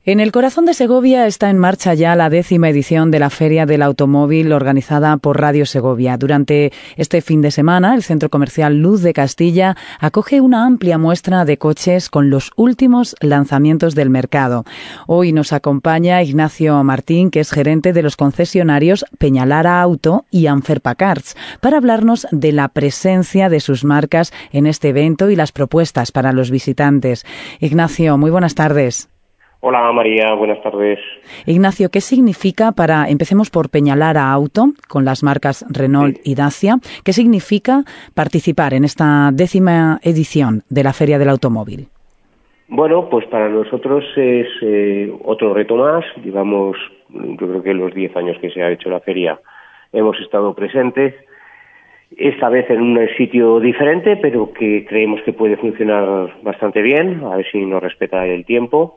En el corazón de Segovia está en marcha ya la 10ª edición de la Feria del Automóvil organizada por Radio Segovia. Durante este fin de semana, el Centro Comercial Luz de Castilla acoge una amplia muestra de coches con los últimos lanzamientos del mercado. Hoy nos acompaña Ignacio Martín, que es gerente de los concesionarios Peñalara Auto y Anferpa Cars, para hablarnos de la presencia de sus marcas en este evento y las propuestas para los visitantes. Ignacio, muy buenas tardes. Hola María, buenas tardes. Ignacio, ¿qué significa empecemos por Peñalara Auto, con las marcas Renault y Dacia, qué significa participar en esta 10ª edición de la Feria del Automóvil? Bueno, pues para nosotros es otro reto más. Llevamos, yo creo que los 10 años que se ha hecho la feria hemos estado presentes, esta vez en un sitio diferente, pero que creemos que puede funcionar bastante bien, a ver si nos respeta el tiempo.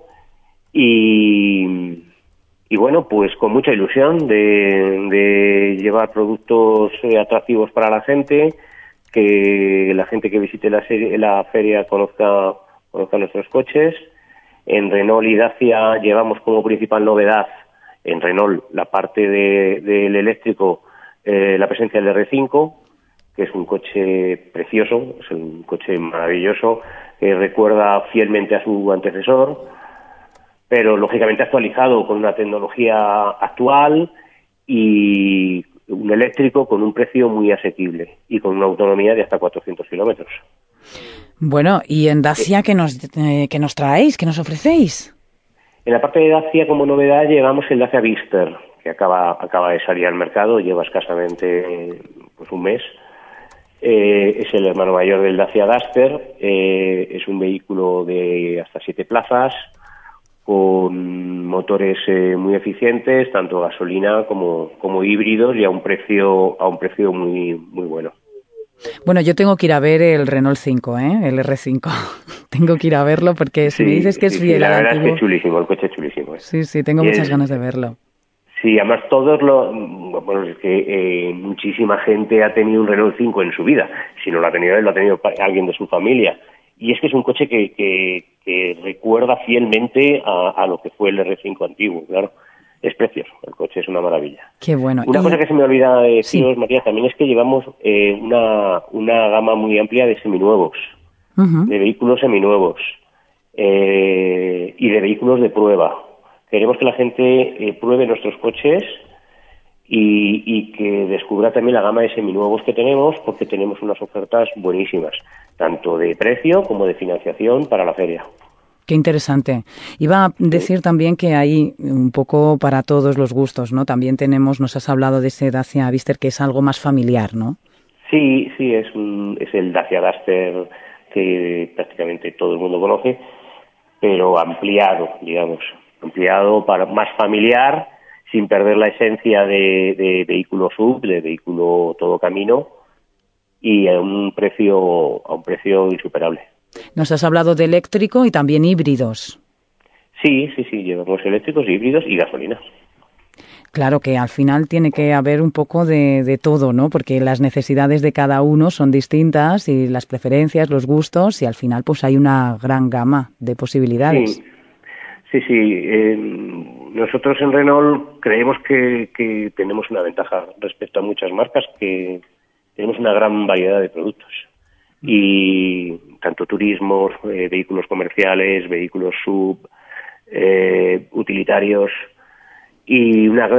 Y bueno, pues con mucha ilusión de llevar productos atractivos para la gente, que la gente que visite la feria conozca nuestros coches. En Renault y Dacia llevamos como principal novedad, en Renault, la parte del eléctrico, la presencia del R5, que es un coche precioso, es un coche maravilloso, que recuerda fielmente a su antecesor, pero lógicamente actualizado con una tecnología actual y un eléctrico con un precio muy asequible y con una autonomía de hasta 400 kilómetros. Bueno, ¿y en Dacia qué nos traéis, qué nos ofrecéis? En la parte de Dacia, como novedad, llevamos el Dacia Vister, que acaba de salir al mercado, lleva escasamente pues un mes. Es el hermano mayor del Dacia Duster, es un vehículo de hasta 7 plazas, con motores muy eficientes, tanto gasolina como híbridos, y a un precio muy bueno. Bueno, yo tengo que ir a ver el Renault 5, el R5. Tengo que ir a verlo porque si me dices que es fiel la al verdad antiguo... es que es chulísimo, el coche es chulísimo. Sí, tengo muchas ganas de verlo. Sí, además es que muchísima gente ha tenido un Renault 5 en su vida. Si no lo ha tenido él, lo ha tenido alguien de su familia. Y es que es un coche que recuerda fielmente a lo que fue el R5 antiguo, claro. Es precioso, el coche es una maravilla. Qué bueno. Una cosa que se me olvida de deciros, sí, María, también es que llevamos una gama muy amplia de seminuevos, de vehículos seminuevos y de vehículos de prueba. Queremos que la gente pruebe nuestros coches y que descubra también la gama de seminuevos que tenemos, porque tenemos unas ofertas buenísimas, tanto de precio como de financiación para la feria. Qué interesante. Iba a decir también que hay un poco para todos los gustos, ¿no? También nos has hablado de ese Dacia Vister, que es algo más familiar, ¿no? Sí, es el Dacia Duster que prácticamente todo el mundo conoce, pero ampliado para más familiar, sin perder la esencia de vehículo sub, de vehículo todo camino, y a un precio insuperable. Nos has hablado de eléctrico y también híbridos. Sí, llevamos eléctricos, híbridos y gasolina. Claro que al final tiene que haber un poco de todo, ¿no? Porque las necesidades de cada uno son distintas y las preferencias, los gustos, y al final pues hay una gran gama de posibilidades. Sí. Nosotros en Renault creemos que tenemos una ventaja respecto a muchas marcas, que tenemos una gran variedad de productos. Y tanto turismos, vehículos comerciales, vehículos sub, utilitarios, y una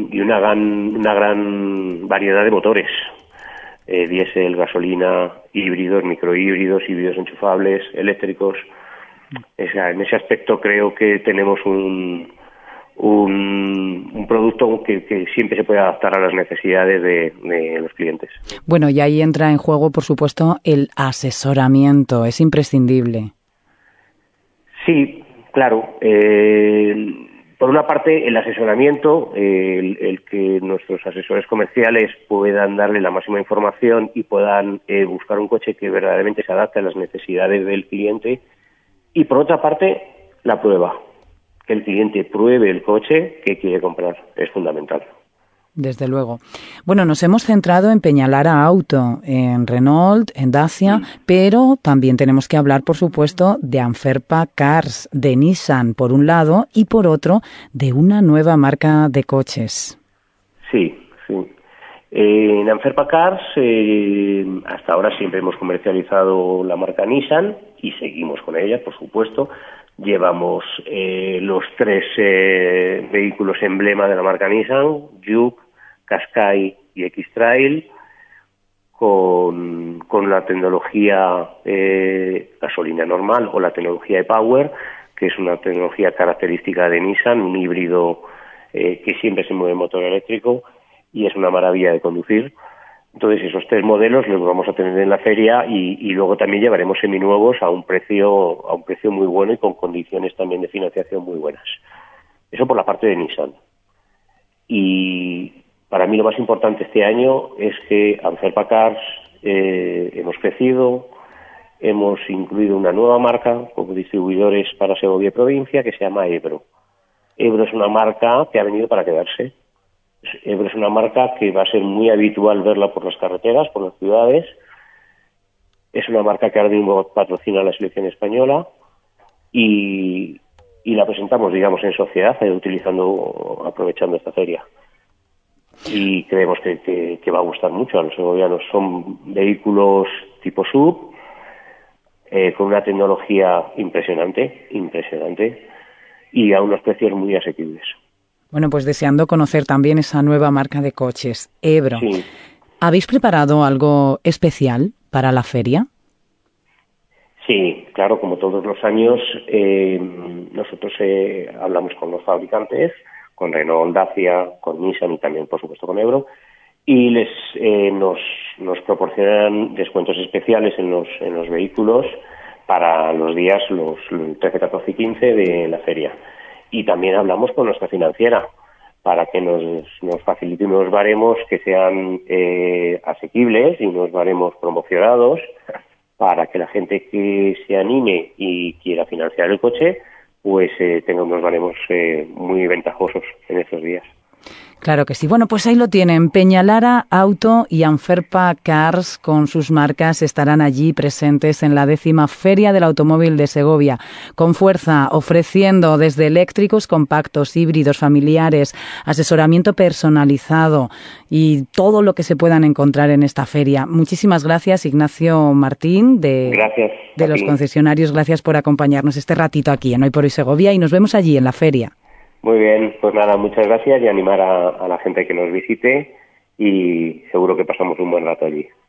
gran variedad de motores, diésel, gasolina, híbridos, microhíbridos, híbridos enchufables, eléctricos. En ese aspecto creo que tenemos un producto que siempre se puede adaptar a las necesidades de los clientes. Bueno, y ahí entra en juego, por supuesto, el asesoramiento. Es imprescindible. Sí, claro. Por una parte, el asesoramiento, el que nuestros asesores comerciales puedan darle la máxima información y puedan buscar un coche que verdaderamente se adapte a las necesidades del cliente. Y por otra parte, la prueba. Que el cliente pruebe el coche que quiere comprar. Es fundamental. Desde luego. Bueno, nos hemos centrado en Peñalara Auto, en Renault, en Dacia, pero también tenemos que hablar, por supuesto, de Anferpa Cars, de Nissan, por un lado, y por otro, de una nueva marca de coches. Sí. En Anferpa Cars, hasta ahora siempre hemos comercializado la marca Nissan y seguimos con ella, por supuesto. Llevamos los 3 vehículos emblema de la marca Nissan, Juke, Qashqai y X-Trail, con la tecnología gasolina normal o la tecnología e-Power, que es una tecnología característica de Nissan, un híbrido que siempre se mueve en motor eléctrico y es una maravilla de conducir. Entonces esos 3 modelos los vamos a tener en la feria y luego también llevaremos seminuevos a un precio muy bueno y con condiciones también de financiación muy buenas. Eso por la parte de Nissan. Y para mí lo más importante este año es que Anferpa Cars hemos crecido, hemos incluido una nueva marca como distribuidores para Segovia y provincia que se llama Ebro. Ebro es una marca que ha venido para quedarse. Ebro es una marca que va a ser muy habitual verla por las carreteras, por las ciudades. Es una marca que ahora mismo patrocina la selección española y la presentamos, digamos, en sociedad, aprovechando esta feria. Y creemos que va a gustar mucho a los segovianos. Son vehículos tipo SUV con una tecnología impresionante y a unos precios muy asequibles. Bueno, pues deseando conocer también esa nueva marca de coches, Ebro. Sí. ¿Habéis preparado algo especial para la feria? Sí, claro, como todos los años, nosotros hablamos con los fabricantes, con Renault, Dacia, con Nissan y también, por supuesto, con Ebro, y nos proporcionan descuentos especiales en los vehículos para los días los 13, 14 y 15 de la feria. Y también hablamos con nuestra financiera para que nos facilite unos baremos que sean asequibles y unos baremos promocionados para que la gente que se anime y quiera financiar el coche pues tenga unos baremos muy ventajosos en estos días. Claro que sí. Bueno, pues ahí lo tienen. Peñalara Auto y Anferpa Cars con sus marcas estarán allí presentes en la 10ª Feria del Automóvil de Segovia, con fuerza, ofreciendo desde eléctricos, compactos, híbridos, familiares, asesoramiento personalizado y todo lo que se puedan encontrar en esta feria. Muchísimas gracias, Ignacio Martín, de los concesionarios. Gracias por acompañarnos este ratito aquí en Hoy por Hoy Segovia y nos vemos allí en la feria. Muy bien, pues nada, muchas gracias y animar a la gente que nos visite y seguro que pasamos un buen rato allí.